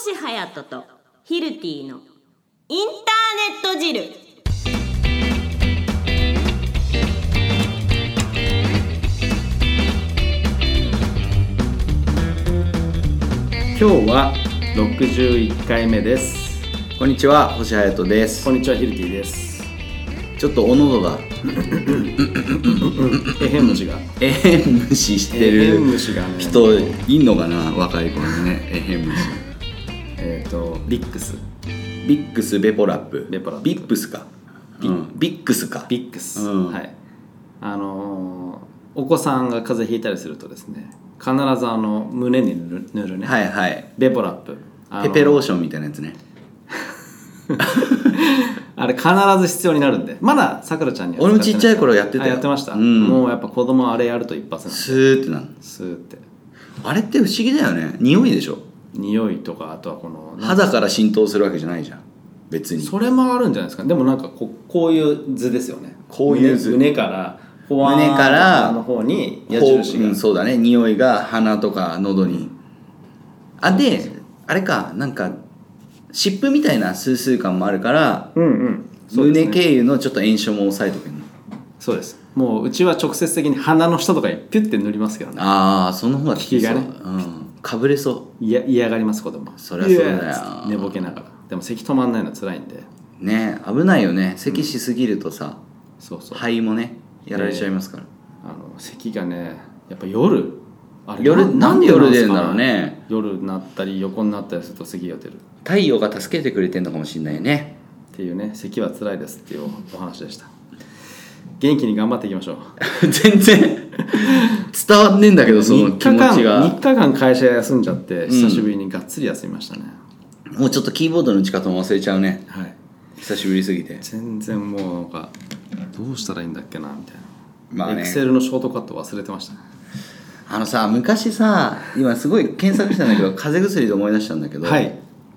星隼人とヒルティのインターネット汁。 今日は61回目です。 こんにちは、星隼人です。 こんにちは、ヒルティです。 ちょっとお喉がえへん虫が虫してる人いんのかな、若い子にね。えへん虫。 ビックスベポラップビップスか、ビックスか、 ビックス、 うん、 はい。お子さんが風邪ひいたりするとですね、必ず胸に塗るね、 はいはい、 ベポラップ、 ペペローションみたいなやつね。 あれ必ず必要になるんで、まださくらちゃんには俺もちっちゃい頃やってたよ。 やってました、 うん、 もうやっぱ子供あれやると一発なんでスーってなる。 スーって。あれって不思議だよね。匂いでしょ。 匂いとか、あとはこの肌から浸透するわけじゃないじゃん、別に。 それもあるんじゃないですか。でもなんかこういう図ですよね。 こういう図、 胸からの方に矢印が、 そうだね、匂いが鼻とか喉に。であれか、なんか湿布みたいなスースー感もあるから、胸経由のちょっと炎症も抑えとくね。 そうです。もううちは直接的に鼻の下とかにピュッて塗りますけどね。 その方が効きがね、かぶれそう。 嫌がります、子供。 そりゃそうだよ。 寝ぼけながら。でも咳止まんないの辛いんでね。危ないよね、咳しすぎるとさ、 そう肺もねやられちゃいますから。 咳がね、やっぱ夜なんで夜出るんだろうね。 夜になったり横になったりすると咳が出る。 太陽が助けてくれてんのかもしれないね。 っていうね、咳は辛いですっていうお話でした。元気に頑張っていきましょう。 全然伝わんねえんだけど、その気持ちが。 3日間会社休んじゃって久しぶりにがっつり休みましたね。 もうちょっとキーボードの打ち方も忘れちゃうね、 はい、 久しぶりすぎて。 全然もうなんかどうしたらいいんだっけなみたいな。 まあね、 Excel のショートカット忘れてましたね。 昔さ、今すごい検索したんだけど風邪薬で思い出したんだけど、 はい、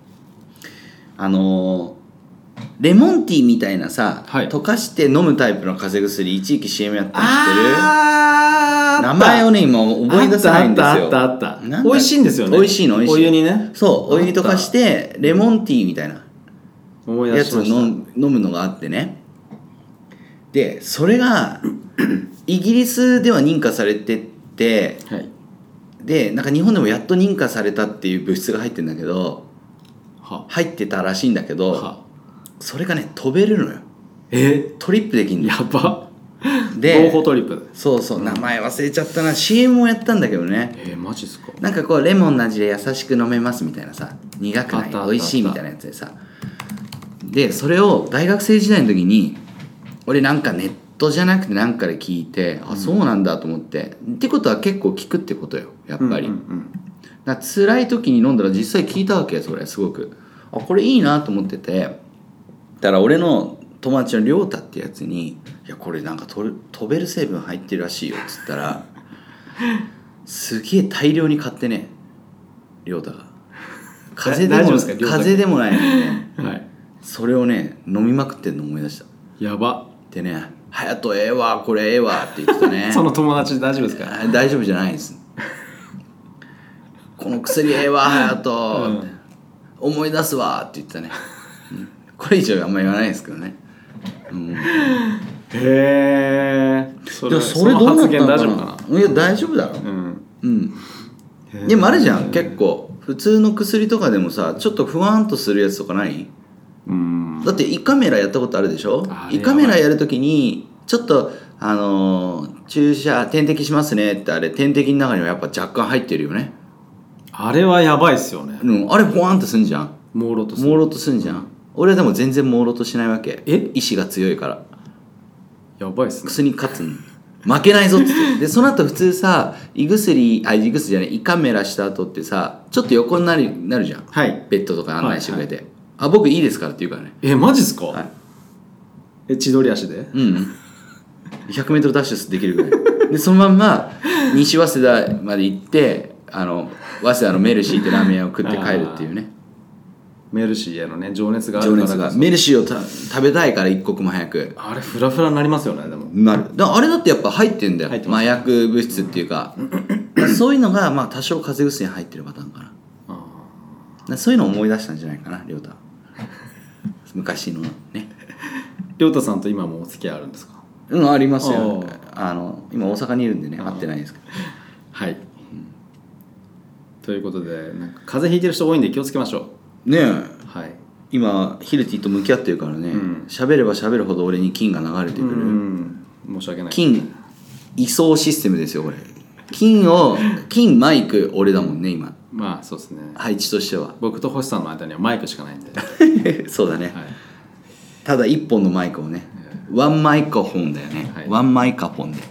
レモンティーみたいなさ、 はい、 溶かして飲むタイプの風邪薬、一時期 CM やったの知ってる？名前をね今思い出せないんですよ。 あった美味しいんですよね。 美味しいの。 お湯にね、 そうお湯に溶かしてレモンティーみたいなやつを飲むのがあってね。でそれがイギリスでは認可されてて、 はい、 でなんか日本でもやっと認可されたっていう物質が入ってるんだけど、入ってたらしいんだけど、それがね飛べるのよ。トリップできんの。 やば。 で合法トリップ。 そう、名前忘れちゃったな。 CM もやったんだけどね。 マジっすか。 なんかこうレモンの味で優しく飲めますみたいなさ、苦くない美味しいみたいなやつでさ。でそれを大学生時代の時に俺なんかネットじゃなくてなんかで聞いて、そうなんだと思って。ってことは結構効くってことよ、やっぱり。だから辛い時に飲んだら実際効いたわけよ。それすごくこれいいなと思ってて、だから俺の友達の亮太ってやつに、いやこれなんか飛べる成分入ってるらしいよっつったらすげえ大量に買ってね、亮太が風邪でもないのにね、はい、それをね飲みまくってんの思い出した。 やば。 でね、隼人ええわこれええわって言ってたね。 その友達大丈夫ですか？ 大丈夫じゃないですこの薬ええわ隼人、思い出すわって言ってたね、これ以上あんまり言わないですけどね。 へえ。それどうなったのかな。 発言大丈夫かな。 いや大丈夫だろ。でもあれじゃん、結構普通の薬とかでもさ、ちょっと不安とするやつとかない？だって胃カメラやったことあるでしょ。胃カメラやるときにちょっと注射点滴しますねって、あれ点滴の中にはやっぱ若干入ってるよね。あれはやばいっすよね。 あれボワンとすんじゃん。 朦朧とすんじゃん。 俺はでも全然朦朧としないわけ。意志が強いから。 やばいっすね。 薬に勝つん負けないぞっつって。でその後普通さ、胃薬じゃない、胃カメラした後ってさ、ちょっと横になるじゃん、 はい、 ベッドとか案内してくれて、僕いいですからって言うからね。 マジっすか？ はい、 千鳥足で 100m ダッシュできるぐらいでそのまんま西早稲田まで行って、早稲田のメルシーってラーメン屋を食って帰るっていうね。 メルシーへのね情熱があるから。 メルシーを食べたいから一刻も早く。 あれフラフラになりますよね。でもなる。あれだってやっぱ入ってんだよ、麻薬物質っていうかそういうのが多少風邪薬に入ってるパターンかな。 そういうのを思い出したんじゃないかな亮太昔のね。 亮太さんと今もお付き合いあるんですか？ ありますよ。 お今大阪にいるんでね会ってないんですけど。 はい、ということでなんか風邪ひいてる人多いんで気をつけましょねえ、 う。はい、 今ヒルティと向き合ってるからね、喋れば喋るほど俺に金が流れてくる、 申し訳ない。 金移送システムですよこれ。金マイク俺だもんね今。 まあそうですね、 配置としては。 僕と星さんの間にはマイクしかないんでそうだね、 はい、 ただ一本のマイクをね、ワンマイカフォンだよね、 はい、 ワンマイカフォンで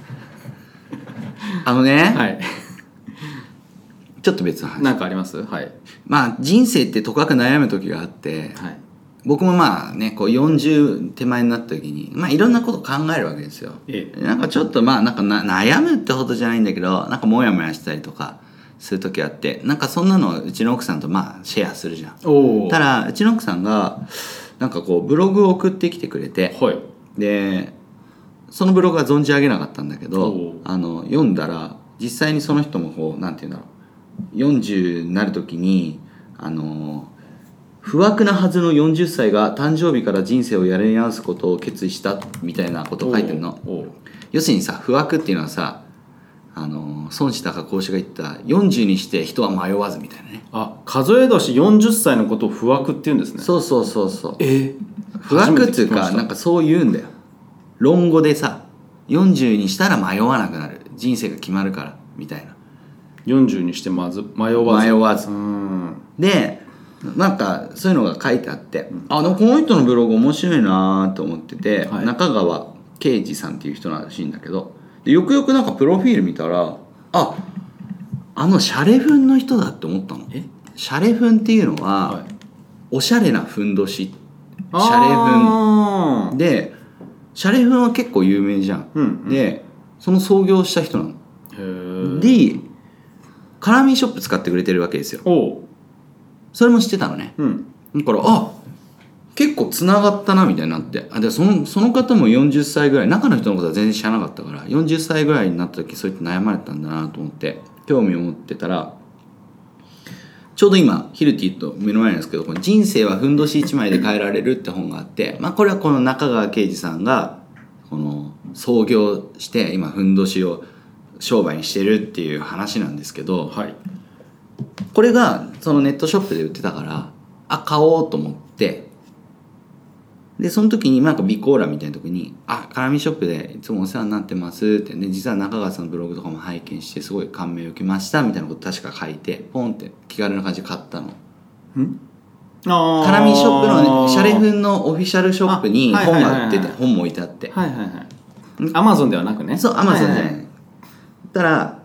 ね、 はい、 ちょっと別の話。 なんかあります？はい、 まあ人生ってとかく悩む時があって、 はい、 僕もまあねこう40手前になった時にまあいろんなこと考えるわけですよ。なんかちょっとまあなんか悩むってほどじゃないんだけどなんかモヤモヤしたりとかする時あって、なんかそんなのうちの奥さんとまあシェアするじゃん。ただうちの奥さんがなんかこうブログを送ってきてくれて、 はい、 でそのブログは存じ上げなかったんだけど読んだら実際にその人もこうなんていうんだろう、40になる時に不惑なはずの40歳が誕生日から人生をやり直すことを決意したみたいなことを書いてるの。要するにさ不惑っていうのはさ孫子高孔子が言った40にして人は迷わずみたいなね。 あ、数え年40歳のことを不惑って言うんですね。 そう不惑っていうかなんかそう言うんだよ論語でさ。40にしたら迷わなくなる、人生が決まるからみたいな。 40にしてまず迷わずでなんかそういうのが書いてあって、でもこの人のブログ面白いなと思ってて、はい、中川圭司さんっていう人らしいんだけど、でよくよくなんかプロフィール見たらシャレフンの人だって思ったの。シャレフンっていうのは、はい、おしゃれなふんどし、シャレフンでシャレフンは結構有名じゃん、でその創業した人なの。でカラミーショップ使ってくれてるわけですよ。それも知ってたのね、だから結構つながったなみたいになって、でその方も40歳ぐらい、中の人のことは全然知らなかったから40歳ぐらいになった時そうやって悩まれたんだなと思って興味を持ってたら、ちょうど今ヒルティと目の前なんですけど、この人生はふんどし1枚で変えられるって本があって、これはこの中川圭司さんがこの創業して今ふんどしを商売にしてるっていう話なんですけど、はい、これがそのネットショップで売ってたから買おうと思って、でその時になんか備考欄みたいな時にカラミショップでいつもお世話になってますって、ね、実は中川さんのブログとかも拝見してすごい感銘を受けましたみたいなこと確か書いてポンって気軽な感じで買ったの。カラミショップの、ね、シャレフンのオフィシャルショップに本が売ってて、本も置いてあって、 アマゾンではなくね。 そうアマゾンじゃない、たら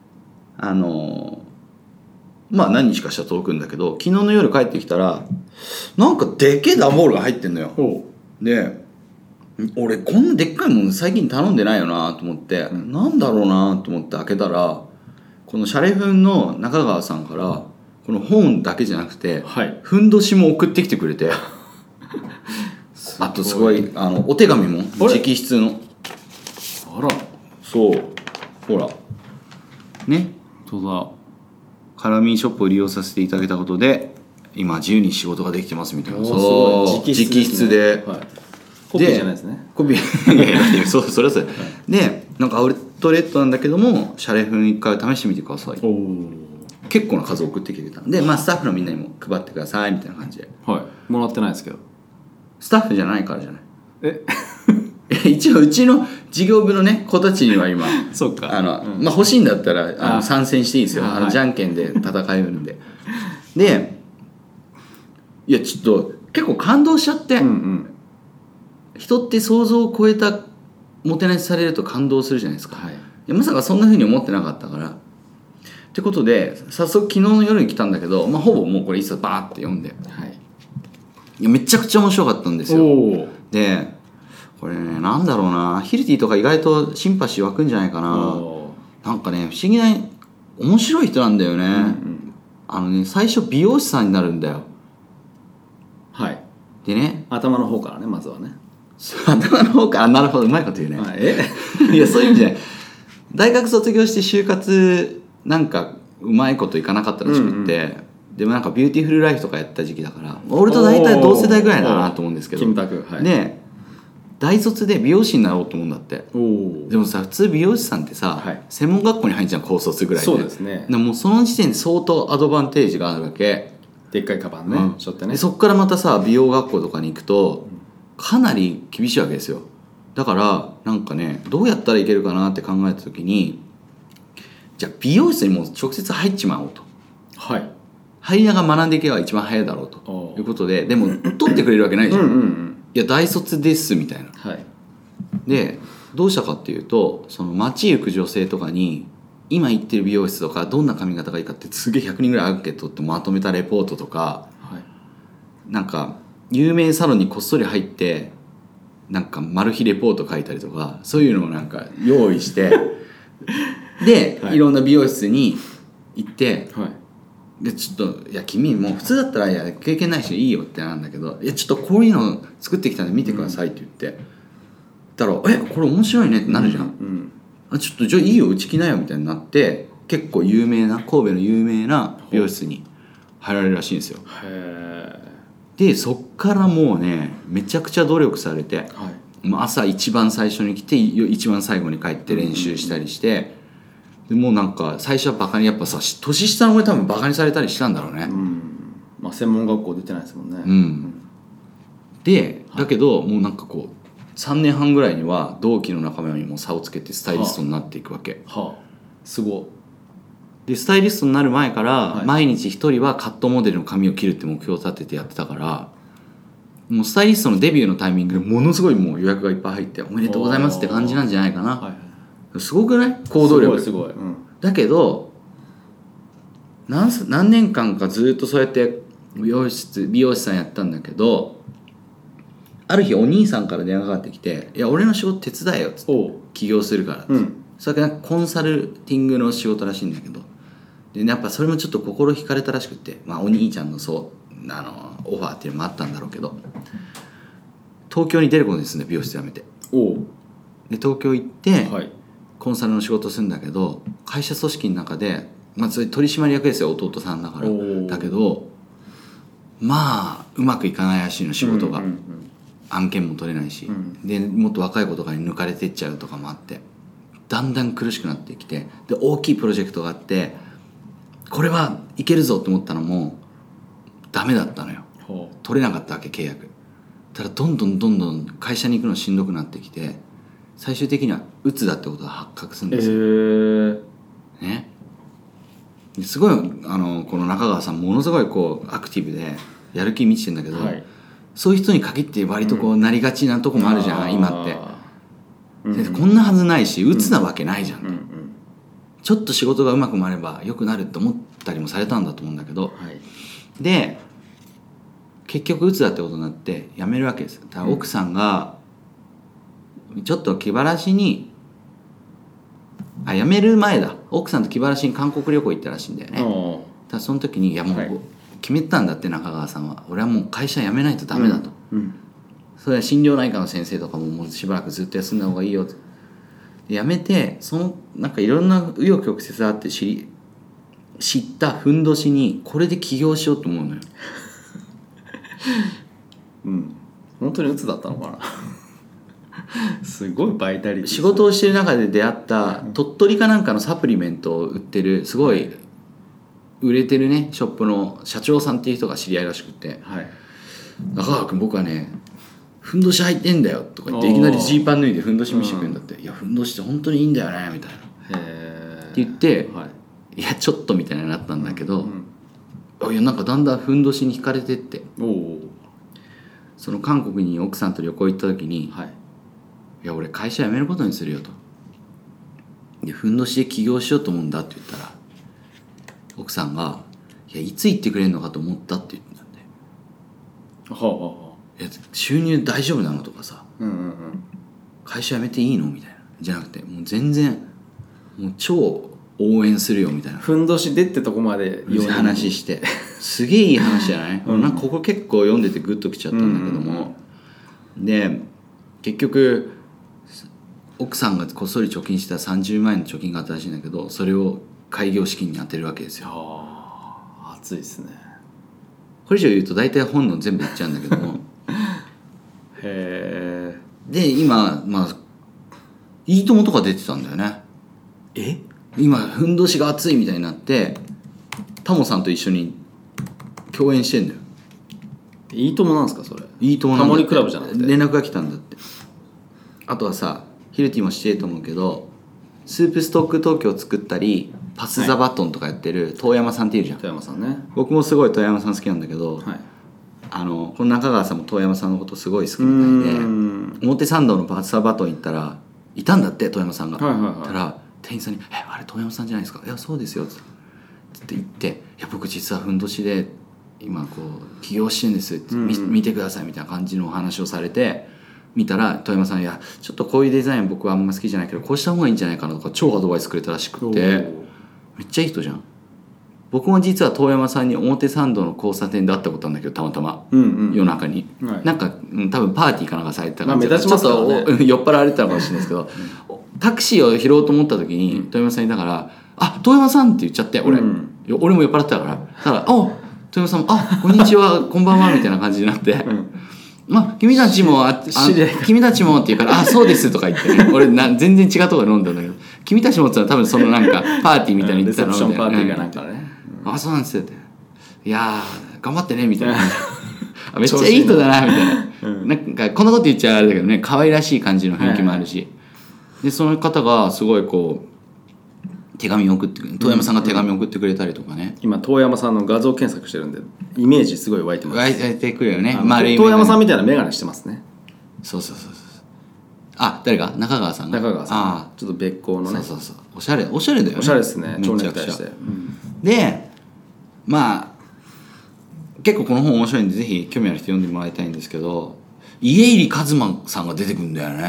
何日かしたら届くんだけど、昨日の夜帰ってきたらなんかでけえ段ボールが入ってんのよ。で俺こんなでっかいもの最近頼んでないよなと思って、なんだろうなと思って開けたら、このシャレフンの中川さんからこの本だけじゃなくて、ふんどしも送ってきてくれてあとすごいお手紙も直筆の。そうほらね、カラミーショップを利用させていただけたことで今自由に仕事ができてますみたいな。そう直筆で、 コピーじゃないですね。 コピーそれはそれで、なんかアウトレットなんだけどもシャレフン一回試してみてください。結構な数送ってきてたんで、スタッフのみんなにも配ってくださいみたいな感じで。 もらってないですけど。 スタッフじゃないからじゃない。一応うちの事業部のね子たちには今そうか欲しいんだったら参戦していいですよ。じゃんけんで戦えるんで。でいやちょっと結構感動しちゃって、人って想像を超えたもてなしされると感動するじゃないですか、まさかそんな風に思ってなかったからってことで早速昨日の夜に来たんだけど、ほぼもうこれ一冊バーって読んで、いやめちゃくちゃ面白かったんですよ。でこれね、なんだろうな、ヒルティとか意外とシンパシー湧くんじゃないかな。なんかね不思議な面白い人なんだよね、最初美容師さんになるんだよ。でね、 頭の方からね、まずはね。 頭の方から、なるほど、うまいこと言うね。いやそういう意味じゃない。大学卒業して就活なんかうまいこといかなかったらしくって、 でもなんかビューティフルライフとかやった時期だから俺と大体同世代ぐらいだなと思うんですけど、 キムタク、はい、 で大卒で美容師になろうと思うんだって。でもさ普通美容師さんってさ、はい、専門学校に入んじゃん高卒ぐらいで。 そうですね。 でもその時点で相当アドバンテージがあるわけ。 でっかいカバンね、 うん、 しょってね。 でそっからまたさ美容学校とかに行くとかなり厳しいわけですよ。だからなんかねどうやったらいけるかなって考えた時にじゃあ美容室にもう直接入っちまおうと。 はい。 入りながら学んでいけば一番早いだろうということで、でも取ってくれるわけないじゃん。いや大卒ですみたいな。 はい。 でどうしたかっていうとその街行く女性とかに今行ってる美容室とかどんな髪型がいいかってすげえ100人ぐらいアンケート取ってまとめたレポートとか、はい、なんか有名サロンにこっそり入ってなんかマル秘レポート書いたりとかそういうのをなんか用意してで、はい、いろんな美容室に行って、はい、でちょっといや君もう普通だったらいや経験ないしいいよってなんだけどいやちょっとこういうの作ってきたんで見てくださいって言って、だからこれ面白いねってなるじゃん、ちょっとじゃあいいようち来なよみたいになって結構有名な神戸の有名な美容室に入られるらしいんですよ。でそっからもうねめちゃくちゃ努力されて、はい、もう朝一番最初に来て一番最後に帰って練習したりして、でもうなんか最初はバカにやっぱさ年下の俺多分バカにされたりしたんだろうね、 まあ、専門学校出てないですもんね、 でだけどもうなんかこう3年半ぐらいには同期の仲間にも差をつけてスタイリストになっていくわけ、 すごい。 でスタイリストになる前から毎日一人はカットモデルの髪を切るって目標を立ててやってたから、もうスタイリストのデビューのタイミングでものすごいもう予約がいっぱい入っておめでとうございますって感じなんじゃないかな、すごくない行動力。 すごい、 だけど何年間かずっとそうやって美容師さんやったんだけど、ある日お兄さんから電話がかかってきて「いや俺の仕事手伝えよ」っつって起業するからって、それからコンサルティングの仕事らしいんだけど、でやっぱそれもちょっと心惹かれたらしくて、まあ、お兄ちゃんのオファーっていうのもあったんだろうけど東京に出ることにするんだ美容室辞めて。で東京行って、コンサルの仕事するんだけど会社組織の中で、まあ、それ取締役ですよ弟さんだから。だけどまあうまくいかないらしいの仕事が。案件も取れないし、でもっと若い子とかに抜かれてっちゃうとかもあってだんだん苦しくなってきて、で大きいプロジェクトがあってこれはいけるぞと思ったのもダメだったのよ。取れなかったわけ契約。ただどんどん会社に行くのしんどくなってきて最終的にはうつだってことが発覚するんですよ、ね。すごいこの中川さんものすごいこうアクティブでやる気満ちてんだけど、そういう人に限って割とこうなりがちなとこもあるじゃん、今って、こんなはずないし鬱なわけないじゃん、ちょっと仕事がうまく回れば良くなるって思ったりもされたんだと思うんだけど、で結局鬱だってことになって辞めるわけですよ。だから奥さんがちょっと気晴らしに辞める前だ奥さんと気晴らしに韓国旅行行ったらしいんだよね。ただその時にいやもう、決めたんだって中川さんは。俺はもう会社辞めないとダメだと、それは心療内科の先生とかももうしばらくずっと休んだ方がいいよと。辞めてそのなんかいろんな紆余曲折あって知ったふんどしにこれで起業しようと思うのよ本当に鬱だったのかなすごいバイタリティ。 仕事をしてる中で出会った鳥取かなんかのサプリメントを売ってるすごい売れてるねショップの社長さんっていう人が知り合いらしくて、中川君僕はねふんどし履いてんだよとか言っていきなりジーパン脱いでふんどし見せてくれるんだって、いやふんどしって本当にいいんだよねみたいなって言って、いやちょっとみたいになったんだけど、いやなんかだんだんふんどしに惹かれてって、その韓国に奥さんと旅行行った時に、いや俺会社辞めることにするよと。でふんどしで起業しようと思うんだって言ったら奥さんが「いやいつ言ってくれるのかと思った」って言ってたんで「いや収入大丈夫なの?」とかさ、会社辞めていいの?」みたいなじゃなくてもう全然もう超応援するよみたいなふんどしでってとこまで話してすげえいい話じゃない、なんかここ結構読んでてグッときちゃったんだけども、で結局奥さんがこっそり貯金した30万円の貯金があったらしいんだけどそれを開業資金に充てるわけですよ。 熱いですね。 これ以上言うと大体本の全部言っちゃうんだけどもへで今いいともとか出てたんだよね。今ふんどしが熱いみたいになってタモさんと一緒に共演してんだよ。 え、いいともなんですかそれ。 いいともなんだって。 タモリクラブじゃなくて連絡が来たんだって。あとはさ、ヒルティもしてると思うけど、スープストック東京作ったりパス・ザ・バトンとかやってる遠山さんっているじゃん。 富山さんね。 僕もすごい遠山さん好きなんだけど、 はい。 この中川さんも遠山さんのことすごい好きみたいで、表参道のパス・ザ・バトン行ったらいたんだって遠山さんが。 はいはいはい。 たら店員さんに「あれ遠山さんじゃないですか?」「いやそうですよ」って言って「いや僕実はふんどしで今こう起業してるんです」って、見てくださいみたいな感じのお話をされて見たら遠山さん「いやちょっとこういうデザイン僕はあんま好きじゃないけどこうした方がいいんじゃないかな」とか超アドバイスくれたらしくってめっちゃいい人じゃん。僕も実は遠山さんに表参道の交差点で会ったことあるんだけどたまたま、夜中に、 はい、 なんか多分パーティーかなんかされてたから、 目立ちますからね、 ちょっと酔っ払われてたのかもしれないですけどタクシーを拾おうと思った時に遠山さんいたから「あ遠山さん」って言っちゃって俺も酔っ払ってたからただ「あ遠山さんあこんにちはこんばんは」みたいな感じになって「君たちも君たちも」って言うから「あそうです」とか言ってね俺全然違うとこで飲んだんだけど「君たちも」って言ったら多分そのなんかパーティーみたいに言ってたのみたいな、 レセプションパーティーかなんかね、 あそうなんですよっていやー頑張ってねみたいなめっちゃいい人だなみたいな、なんかこんなこと言っちゃあれだけどね可愛らしい感じの雰囲気もあるし、でその方がすごいこう手紙を送ってくれ遠山さんが手紙を送ってくれたりとかね、 今遠山さんの画像検索してるんでイメージすごい湧いてます。 湧いてくるよね。 遠山さんみたいな眼鏡してますね。 そうあ誰が中川さんがちょっと別光のね。 そうおしゃれだよね。おしゃれですね。 めちゃくちゃ蝶ネクタイして、 で結構この本面白いんでぜひ興味ある人読んでもらいたいんですけど家入一馬さんが出てくるんだよね。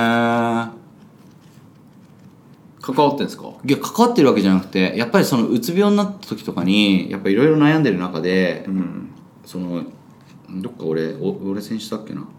関わってんですか？ いや関わってるわけじゃなくてやっぱりそのうつ病になった時とかにやっぱいろいろ悩んでる中で、そのどっか俺選手だっけな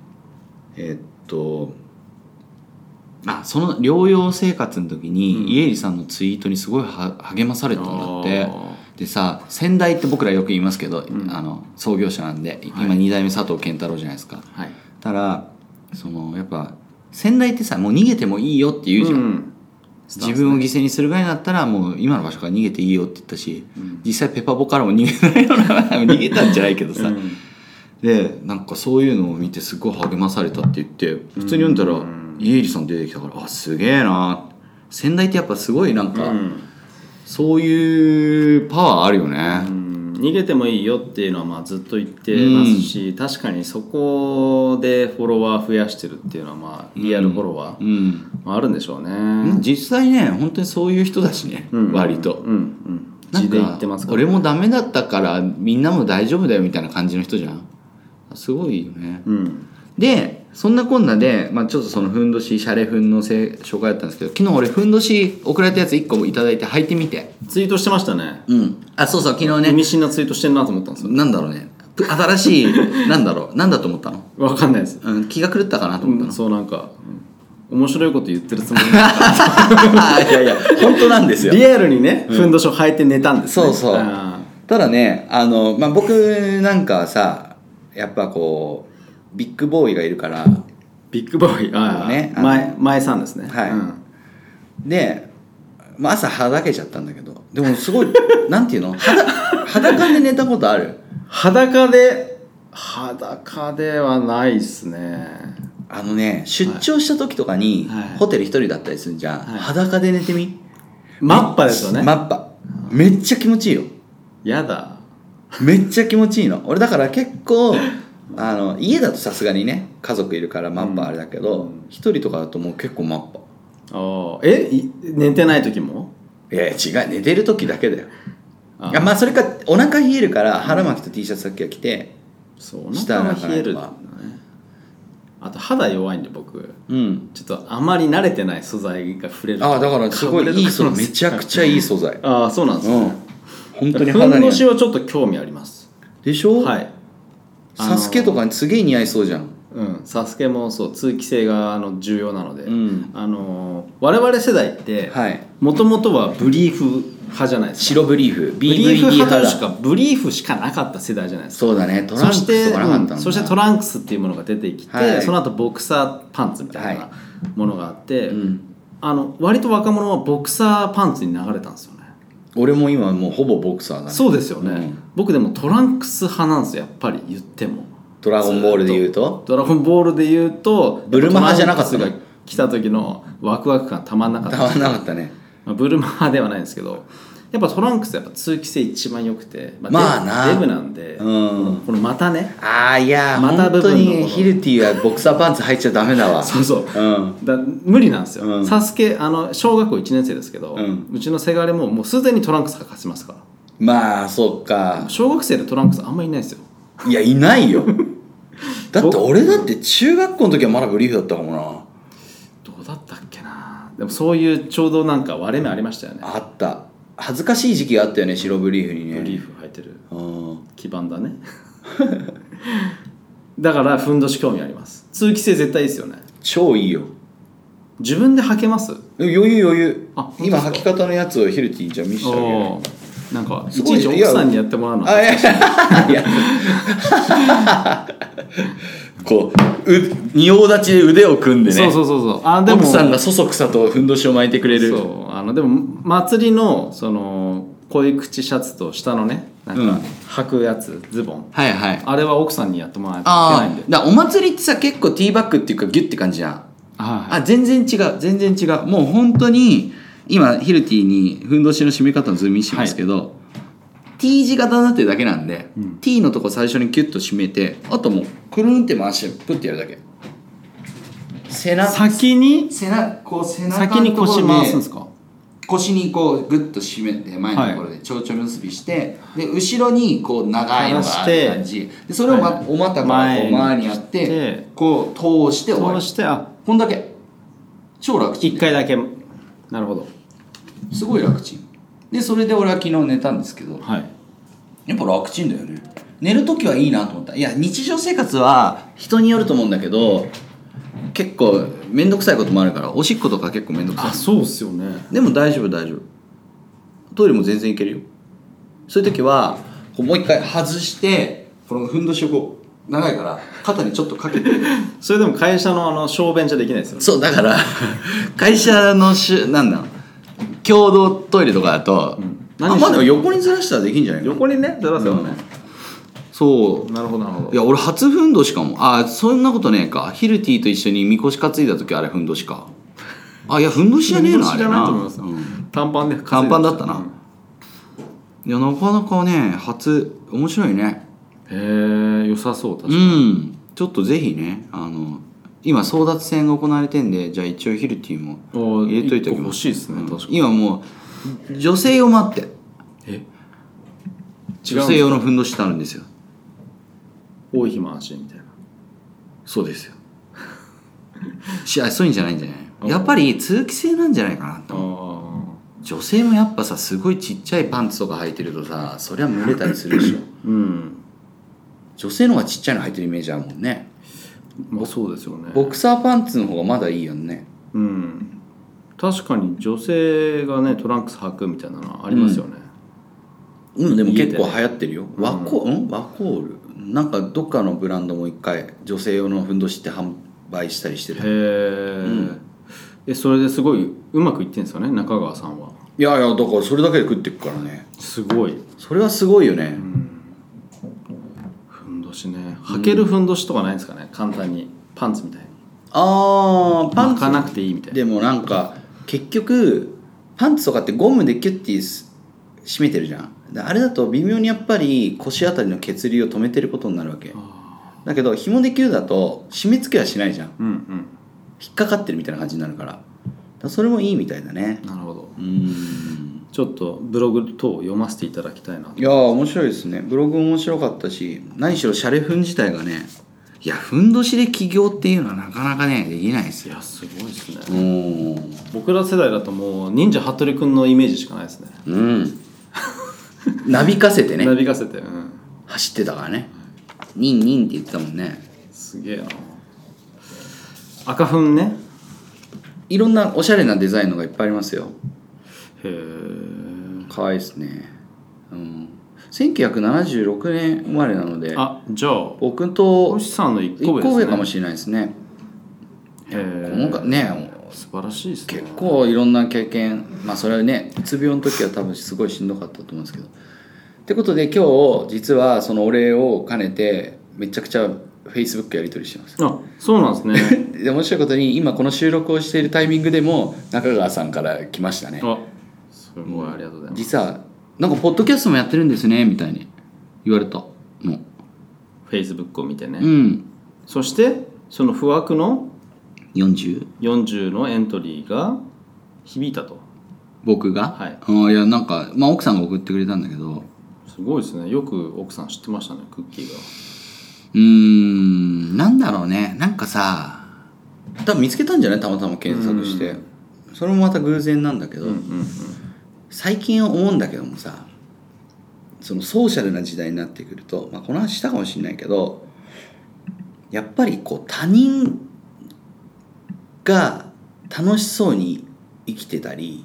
その療養生活の時に、家入さんのツイートにすごい励まされたんだって。でさ先代って僕らよく言いますけど、創業者なんで、今2代目佐藤健太郎じゃないですか。たらそのやっぱ先代ってさもう逃げてもいいよって言うじゃん、自分を犠牲にするぐらいだったらもう今の場所から逃げていいよって言ったし、実際ペパボからも逃げないような逃げたんじゃないけどさ、でなんかそういうのを見てすごい励まされたって言って普通に読んだら家入さん出てきたからすげえな先代ってやっぱすごいなんか、そういうパワーあるよね、 逃げてもいいよっていうのはずっと言ってますし、確かにそこでフォロワー増やしてるっていうのはリアルフォロワー、あるんでしょうね。 実際ね本当にそういう人だしね、割と、 字で言ってますからね、俺もダメだったからみんなも大丈夫だよみたいな感じの人じゃん。すごいよね、でそんなこんなで、ちょっとそのふんどしシャレふんの紹介だったんですけど昨日俺ふんどし送られたやつ1個いただいて履いてみてツイートしてましたね。 そう昨日ね意味深なツイートしてんなと思ったんですよ。 なんだろうね新しいなんだと思ったの分かんないです、 気が狂ったかなと思ったの、 そうなんか、面白いこと言ってるつもりいや本当なんですよ。 リアルにね、ふんどしを履いて寝たんですね。 そうただね僕なんかはさやっぱこうビッグボーイがいるからビッグボーイね前さんですね。 で、朝はだけちゃったんだけどでもすごいなんていうの裸で寝たことある？ 裸ではないっすね。 出張した時とかに、ホテル一人だったりするじゃん、裸で寝てみ。 マッパですよね。 マッパめっちゃ気持ちいいよ。 やだめっちゃ気持ちいいの。俺だから結構家だとさすがにね家族いるからマッパあれだけど一人とかだともう結構マッパ。 寝てない時も？ いや違う寝てる時だけだよ。それかお腹冷えるから腹巻きと T シャツだけは着て、 下が冷える。あと肌弱いんで僕、ちょっとあまり慣れてない素材が触れるとだからすごいいい素材めちゃくちゃいい素材。 そうなんですね、 本当にふんどしはちょっと興味ありますでしょ。 はい。 サスケとかにすげえ似合いそうじゃん。 サスケもそう通気性が重要なので、我々世代ってもともとはブリーフ派じゃないですか。 白ブリーフブリーフ BVD 派とだしかブリーフしかなかった世代じゃないですか。 そうだね、トランクスとかなかったんだ、 そしてトランクスっていうものが出てきて、 はいその後ボクサーパンツみたいはなものがあって、 うん割と若者はボクサーパンツに流れたんですよね。 俺も今もうほぼボクサーだね。 そうですよね、 うん僕でもトランクス派なんですよ、やっぱり言っても。 ドラゴンボールで言うとドラゴンボールで言うとブルマ派じゃなかったのトランクスが来た時のワクワク感たまんなかったたまんなかったね。 ブルマ派ではないんですけど、やっぱトランクスやっぱ通気性一番良くて、 まあなデブなんで、 うんこの股ね、 ああいや股部本当分のこのにヒルティはボクサーパンツ履いちゃダメだわ。 そうそう、 うん無理なんですよ、 うんサスケ小学校1年生ですけど、うちのせがれもうすでにトランクス履かせますから。 まあそうか。 小学生でトランクスあんまりいないですよ。 いやいないよだって俺だって中学校の時はまだブリーフだったかもな。 どうだったっけな。でもそういうちょうどなんか割れ目ありましたよね。 あった。恥ずかしい時期があったよね、白ブリーフにね。 ブリーフ履いてるうん基盤だねだからふんどし興味あります。通気性絶対いいですよね。 超いいよ。 自分で履けます？ 余裕余裕。 あ本当ですか今履き方のやつをヒルティじゃあ見せてあげる。 おーなんかいちすごいいち奥さんにやってもらうのはあいやいやこう仁王立ちで腕を組んでね。 そうそうそうそう。でも奥さんがそそくさとふんどしを巻いてくれる。 そうでも祭りのその恋口シャツと下のねなんか、履くやつズボン、 はいはい。 あれは奥さんにやってもらえないんで。 だからお祭りってさ結構ティーバッグっていうかギュッて感じじゃん。 はい全然違う全然違う。もう本当に今ヒルティにふんどしの締め方の図見せますけど、T 字型になってるだけなんで、T のとこ最初にキュッと締めて、あともうくるんって回してプッてやるだけ。 先に背中のところで先に腰回すんですか？ 腰にこうグッと締めて前のところで蝶々結びして、で後ろにこう長いのがある感じで、それを、お股からこう前にやってこう通して終わる。 通してこんだけ超楽ちん。 1回だけ。なるほど。 すごい楽ちんで、それで俺は昨日寝たんですけど、 はい。 やっぱ楽ちんだよね。寝るときはいいなと思った。いや日常生活は人によると思うんだけど、結構めんどくさいこともあるから、おしっことか結構めんどくさい。 そうっすよね。 でも大丈夫大丈夫。トイレも全然いけるよ。そういう時はこうもう一回外してこのふんどしをこう長いから肩にちょっとかけてそれでも会社の小便じゃできないですよね。 そうだから会社のなんだ共同トイレとかだと、まあでも横にずらしたらできんじゃないかな。 横にねずらせばね、 そうなるほどなるほど。 いや俺初ふんどしかも。そんなことねえか。ヒルティと一緒にみこし担いだ時あれふんどしか。いやふんどしじゃねえなあれな。 知らないと思いますよ、短パンで短パンだったな、いやなかなかね初面白いね。 へえ良さそう。確かに、 ちょっとぜひね今争奪戦が行われてんで、じゃあ一応ヒルティも入れといておきます。 欲しいですね、確かに。 今もう女性用待って女性用のふんどしってあるんですよ。 多い日回しみたいな。 そうですよそういうんじゃないんじゃない。やっぱり通気性なんじゃないかなと。女性もやっぱさすごいちっちゃいパンツとか履いてるとさ、そりゃ蒸れたりするでしょ女性の方がちっちゃいの履いてるイメージあるもんね。 まあそうですよね。 ボクサーパンツの方がまだいいよね。 確かに女性がねトランクス履くみたいなのありますよね。 でも結構流行ってるよ。ワコールなんかどっかのブランドも一回女性用のふんどしって販売したりしてる。 へえ、それですごいうまくいってんですよね、中川さんは。 いやだからそれだけで食っていくからね。 すごい。 それはすごいよね。 ふんどしね、履けるふんどしとかないんですかね、簡単にパンツみたいに。 パンツ履かなくていいみたいな。 でもなんか結局パンツとかってゴムでキュッて締めてるじゃん。あれだと微妙にやっぱり腰あたりの血流を止めてることになるわけだけど、紐でキュッだと締め付けはしないじゃん、引っかかってるみたいな感じになるから、それもいいみたいだね。 なるほど。ちょっとブログ等を読ませていただきたいな。 いや面白いですね。ブログ面白かったし、何しろシャレフン自体がね、いやふんどしで起業っていうのはなかなかねできないですよ。 いやすごいですね。僕ら世代だともう忍者服部くんのイメージしかないですね。 なびかせてね、 なびかせて、 走ってたからね。ニンニンって言ってたもんね。 すげえな。赤粉ね。 いろんなおしゃれなデザインのがいっぱいありますよ。 へえ。 かわいいですね。1976年生まれなので、 あ、じゃあ僕と星さんの1個上 1 ですね。 個上かもしれないですね。このね、 素晴らしいですね。 結構いろんな経験、まあそれはね、うつ病の時は多分すごいしんどかったと思うんですけど。ってことで今日実はそのお礼を兼ねてめちゃくちゃ Facebook やり取りしてます。 あ、そうなんですね。 で面白いことに今この収録をしているタイミングでも中川さんから来ましたね。 あ、すごいありがとうございます。 実はなんかポッドキャストもやってるんですねみたいに言われたの。 Facebook を見てね、そしてその不惑の40のエントリーが響いたと。 僕が、 はいいやなんか、まあ、奥さんが送ってくれたんだけど、 すごいですね。よく奥さん知ってましたね、クッキーが。 なんだろうね、なんかさ多分見つけたんじゃない、たまたま検索して、それもまた偶然なんだけど、最近思うんだけどもさ、そのソーシャルな時代になってくると、まあ、この話したかもしれないけど、やっぱりこう他人が楽しそうに生きてたり、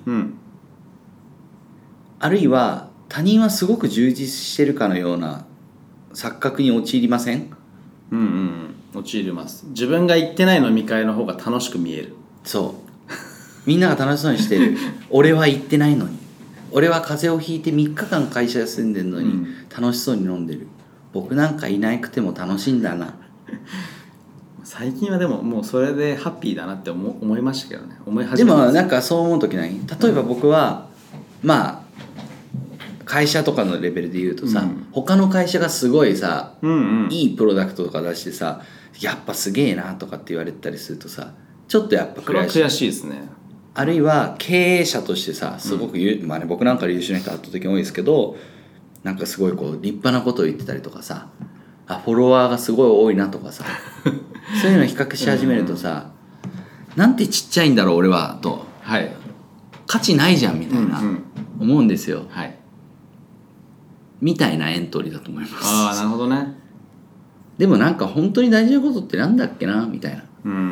あるいは他人はすごく充実してるかのような錯覚に陥りません？ 陥ります。自分が行ってない飲み会の方が楽しく見える。 そうみんなが楽しそうにしてる俺は行ってないのに、俺は風邪をひいて3日間会社休んでるのに楽しそうに飲んでる、僕なんかいなくても楽しいんだな。 最近はでももうそれでハッピーだなって思いましたけどね。思い始でもめました。 なんかそう思う時ない？例えば僕は、まあ会社とかのレベルで言うとさ、他の会社がすごいさ、いいプロダクトとか出してさ、やっぱすげえなとかって言われたりするとさ、ちょっとやっぱ悔しい。 悔しいですね。 あるいは経営者としてさ、すごくまあね、僕なんか優秀な人圧倒的に多いですけど、なんかすごいこう立派なことを言ってたりとかさ、あ、フォロワーがすごい多いなとかさそういうのを比較し始めるとさ、なんてちっちゃいんだろう俺はと、価値ないじゃんみたいな、思うんですよ。みたいなエントリーだと思います。 ああ、なるほどね。 でもなんか本当に大事なことってなんだっけなみたいな。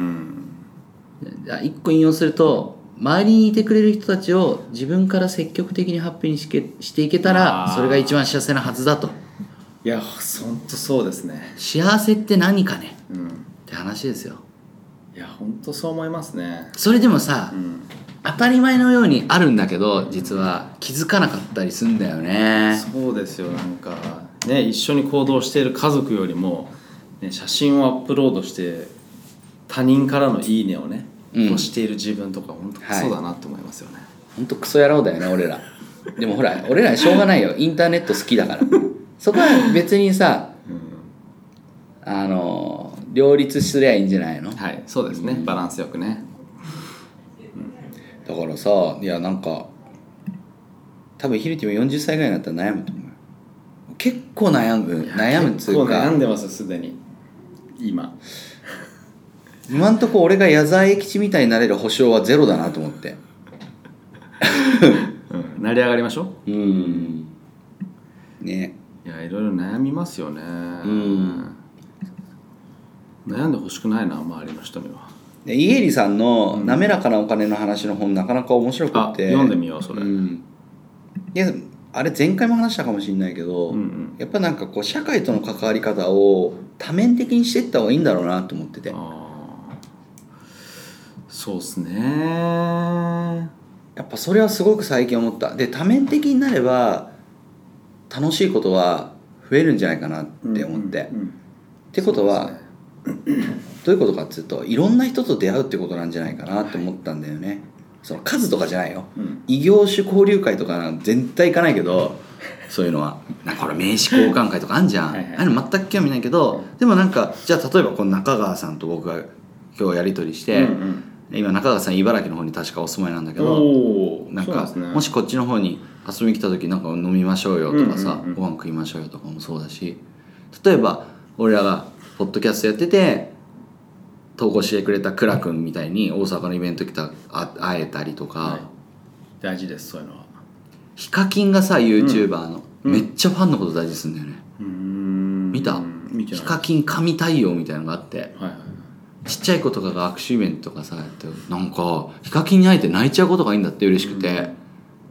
一個引用すると、周りにいてくれる人たちを自分から積極的にハッピーにしていけたら、それが一番幸せなはずだと。 いや、本当そうですね。 幸せって何かね、って話ですよ。 いや、本当そう思いますね。 それでもさ、当たり前のようにあるんだけど、実は気づかなかったりするんだよね。 そうですよ。なんかね、一緒に行動している家族よりも、ね、写真をアップロードして他人からのいいねをね、押している自分とか本当クソだなって思いますよね。 本当クソ野郎だよね俺ら。でもほら俺らしょうがないよ、インターネット好きだからそこは別にさ、両立すりゃいいんじゃないの。 はい、そうですね、バランスよくね。 だからさ、いやなんか多分ヒルティも40歳ぐらいになったら悩むと思う。結構悩むっつうか、 結構悩んでますすでに今今んとこ俺が矢沢永吉みたいになれる保証はゼロだなと思って成り上がりましょう。 ね。 いや、いろいろ悩みますよね。悩んでほしくないな、周りの人には。 イエリさんの滑らかなお金の話の本なかなか面白くて、 読んでみようそれ。 いやあれ前回も話したかもしれないけど、やっぱなんかこう社会との関わり方を多面的にしていった方がいいんだろうなと思ってて。 そうっすね。 やっぱそれはすごく最近思った。で多面的になれば楽しいことは増えるんじゃないかなって思って、ってことは、どういうことかっていうと、いろんな人と出会うってことなんじゃないかなって思ったんだよね。その数とかじゃないよ、異業種交流会とか絶対行かないけどそういうのはなんかこれ名刺交換会とかあんじゃん、あれ全く興味ないけど、でもなんかじゃあ例えばこの中川さんと僕が今日やり取りして、今中川さん茨城の方に確かお住まいなんだけど、なんか、もしこっちの方に遊びに来た時なんか飲みましょうよとかさ、ご飯食いましょうよとかもそうだし、例えば俺らがポッドキャストやってて投稿してくれたクラ君みたいに大阪のイベント来た会えたりとか、 大事です、そういうのは。 ヒカキンがさ YouTuber の、めっちゃファンのこと大事するんだよね。見た？ヒカキン神対応みたいなのがあって、ちっちゃい子とかが握手イベントとかさやって、なんかヒカキンに会えて泣いちゃうことがいいんだって、嬉しくて、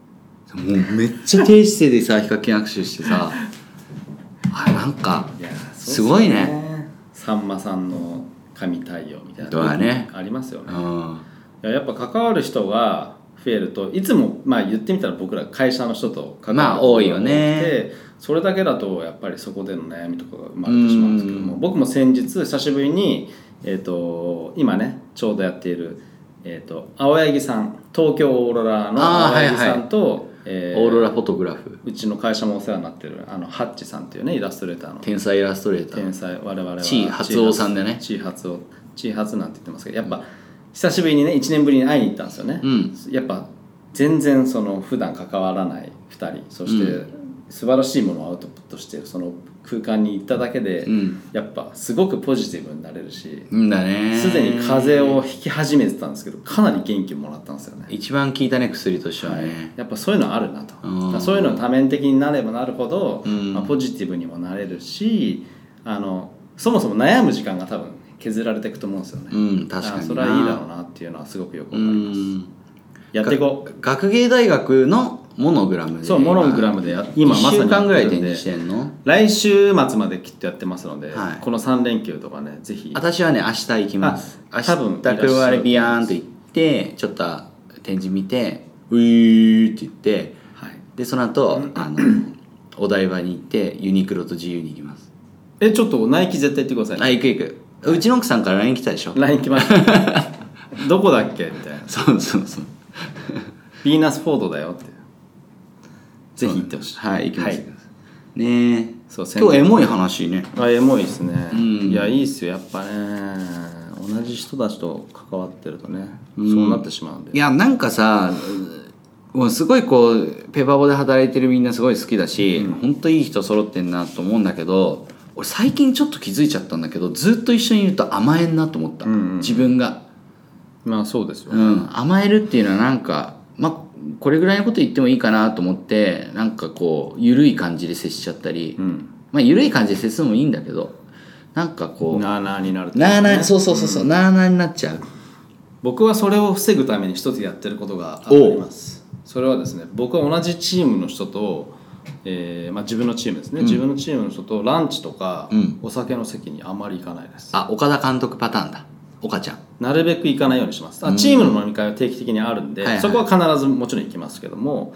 もうめっちゃ低姿勢でさ比較見握手してさなんかいやすごいね。 さんまさんの神対応みたいなとはねありますよね。 うんやっぱ関わる人が増えるといつもまあ言ってみたら僕ら会社の人と関わることが多いよね。 それだけだとやっぱりそこでの悩みとかが生まれてしまうんですけども、僕も先日久しぶりに、今ねちょうどやっている、青柳さん、東京オーロラの青柳さんと、 オーロラフォトグラフ、 うちの会社もお世話になってるハッチさんっていうねイラストレーターの天才イラストレーター、 天才、我々は地発夫さんでね、 地発なんて言ってますけど、やっぱ久しぶりにね1年ぶりに会いに行ったんですよね、やっぱ全然その普段関わらない2人、そして素晴らしいものをアウトプットしてその空間に行っただけで、やっぱすごくポジティブになれるし、すでに風邪をひき始めてたんですけどかなり元気をもらったんですよね。 一番効いたね薬としてはね、 やっぱそういうのあるなと、そういうの多面的になればなるほど、ポジティブにもなれるし、そもそも悩む時間が多分削られていくと思うんですよね。 確かにな。 それはいいだろうなっていうのはすごくよくわかります。やっていこう。 学芸大学のモノグラムで、 そうモノグラムで今まさに 1週間ぐらい展示してんの。 来週末まできっとやってますので、 はい、 この3連休とかねぜひ。 私はね明日行きます。 多分明日車でビヤーンと行ってちょっと展示見てウィーって言って、でその後お台場に行ってユニクロと自由に行きます。 ちょっとナイキ絶対行ってください、ね、 行く。うちの奥さんから LINE 来たでしょ。 LINE 来ましたどこだっけみたいな。 そうヴィーナスフォードだよってぜひ行ってほしい。 行きます、ねえ。 そう今日エモい話ね。 エモいですね、いやいいっすよやっぱね。同じ人たちと関わってるとね、そうなってしまうんで。 いやなんかさもうすごいこうペパボで働いてるみんなすごい好きだし、ほんといい人揃ってんなと思うんだけど、俺最近ちょっと気づいちゃったんだけどずっと一緒にいると甘えんなと思った、自分が。 まあそうですよ、 甘えるっていうのはなんかこれぐらいのこと言ってもいいかなと思ってなんかこう緩い感じで接しちゃったり、緩い感じで接するのもいいんだけどなんかこうなあなあになると、 なあなあ、そうなあなあになっちゃう。 僕はそれを防ぐために一つやってることがあります。それはですね、僕は同じチームの人と、自分のチームですね、自分のチームの人とランチとか、お酒の席にあまり行かないです。 岡田監督パターンだ。岡ちゃんなるべく行かないようにします。チームの飲み会は定期的にあるんで、そこは必ずもちろん行きますけども、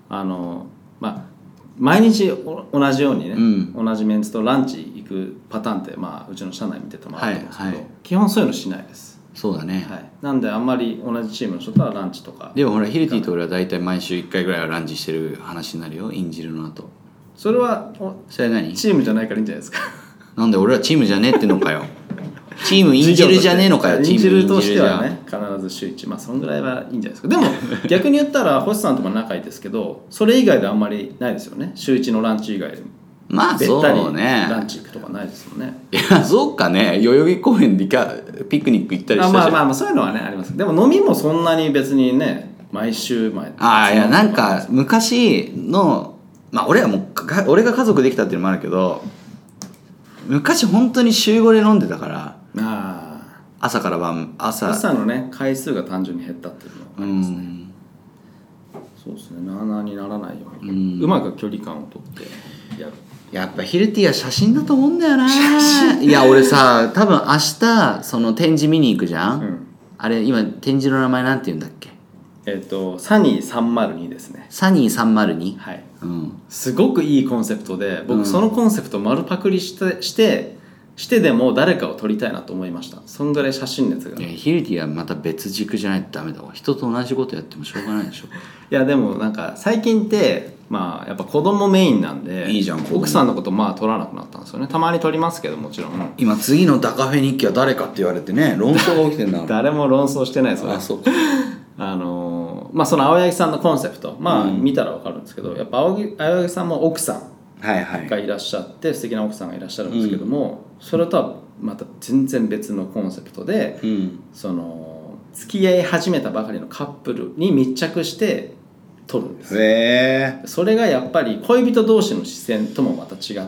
毎日同じようにね、同じメンツとランチ行くパターンって、うちの社内見ててもあると思うんですけど、基本そういうのしないです。 そうだね、 なんであんまり同じチームの人とはランチとか。 でもほらヒルティと俺は大体毎週1回ぐらいはランチしてる話になるよ、インジルの後。 それは何チームじゃないからいいんじゃないですか。 なんで俺はチームじゃねえってのかよ。チームインジルじゃねえのかよ。 インジルとしてはね必ず週1、そんぐらいはいいんじゃないですか。でも逆に言ったら星さんとも仲いいですけど、それ以外であんまりないですよね。週1のランチ以外でもそうね、 ランチ行くとかないですもんね。 いやそうかね、代々木公園でピクニック行ったりしたじゃん。 そういうのはねあります。でも飲みもそんなに別にね毎週いやなんか昔の俺が家族できたっていうのもあるけど、昔本当に週5で飲んでたから、朝から晩朝のね回数が単純に減ったっていうのはありますね。そうですね、なあなあにならないように、うまく距離感をとってやる。 やっぱヒルティは写真だと思うんだよな。いや俺さ多分明日その展示見に行くじゃん、あれ今展示の名前なんて言うんだっけ。 サニー302ですね。 サニー302、 はい、すごくいいコンセプトで、僕そのコンセプト丸パクリしてでも誰かを撮りたいなと思いました。そんぐらい写真熱が。 ヒルティはまた別軸じゃないとダメだわ。人と同じことやってもしょうがないでしょ。 いやでもなんか最近ってやっぱ子供メインなんで、 いいじゃん。 奥さんのこと撮らなくなったんですよね。たまに撮りますけどもちろん。 今次のダカフェ日記は誰かって言われてね論争が起きてんだ。 誰も論争してないですよね。 そうか。 その青柳さんのコンセプト見たら分かるんですけど、やっぱ青柳さんも奥さんがいらっしゃって、素敵な奥さんがいらっしゃるんですけども、それとはまた全然別のコンセプトで、その付き合い始めたばかりのカップルに密着して撮るんです。それがやっぱり恋人同士の視線ともまた違って、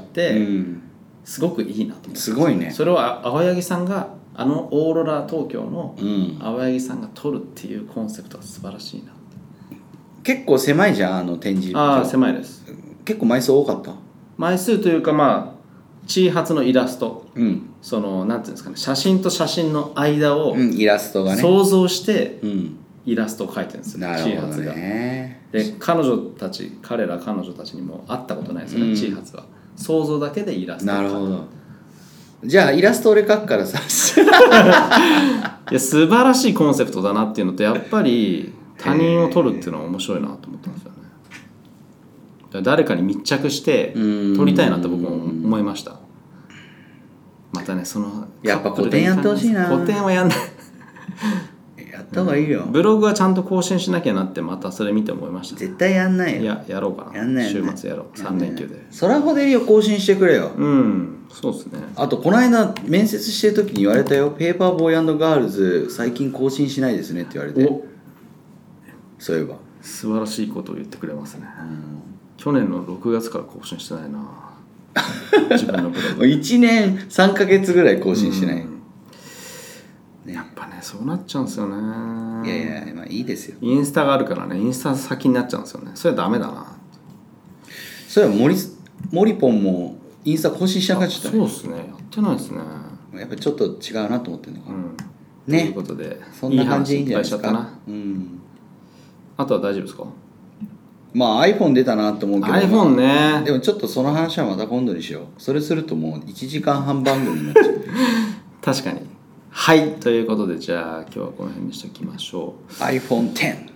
すごくいいなと思って。 すごいね。 それを青柳さんがオーロラ東京の青柳さんが撮るっていうコンセプトが素晴らしいな。 結構狭いじゃん展示場。 狭いです。 結構枚数多かった？ 枚数というかチーハツのイラスト、そのなんていうんですかね、写真と写真の間をイラストがね想像してイラストを描いてるんですよ、 なるほどね。 チーハツが。で彼ら彼女たちにも会ったことないですよね、チーハツは。想像だけでイラストを描く。 なるほど。じゃあイラスト俺描くからさいや素晴らしいコンセプトだなっていうのと、やっぱり他人を撮るっていうのは面白いなと思ったんですよね。誰かに密着して撮りたいなと僕も思いました。またね、そのやっぱ個展やってほしいな。 個展はやんないやった方がいいよ。 ブログはちゃんと更新しなきゃなって、またそれ見て思いました。 絶対やんないよ。 いや、やろうかな。 やんない。 週末やろう。3連休で。 そらほでいいよ、更新してくれよ。 そうですね。 あとこの間面接してる時に言われたよ。ペーパーボーイ&ガールズ最近更新しないですねって言われて。そういえば素晴らしいことを言ってくれますね。去年の6月から更新してないな自分のブログ 1年3ヶ月ぐらい更新してない、 やっぱね、そうなっちゃうんですよね。 いやまあいいですよ。 インスタがあるからね、インスタ先になっちゃうんですよね。それはダメだな。 そういえばモリポンもインスタ更新しなくなっちゃったね。 そうですね、やってないですね。 やっぱりちょっと違うなと思ってるのかな、ということでそんな感じでいいんじゃないですか。 いい話いっぱいしちゃったな。あとは大丈夫ですか？ まあ iPhone 出たなと思うけど、 iPhone ね、 でもちょっとその話はまた今度にしよう。それするともう1時間半番組になっちゃう確かに。はい、ということでじゃあ今日はこの辺にしておきましょう。 iPhone X ね、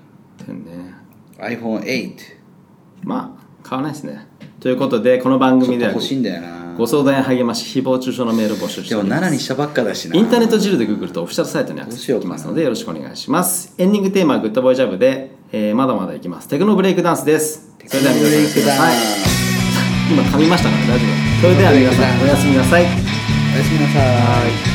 iPhone 8 まあ買わないですね。ということでこの番組では欲しいんだよな。 ご相談や励まし、誹謗中傷のメール募集しております。 でも7にしたばっかだしな。 インターネットジルでググるとオフィシャルサイトにアクセスできますのでよろしくお願いします。エンディングテーマはグッドボーイジャブで、まだまだいきます。テクノブレイクダンスです。それでは皆さん、今噛みましたから大丈夫。それでは皆さんおやすみなさい。 おやすみなさい。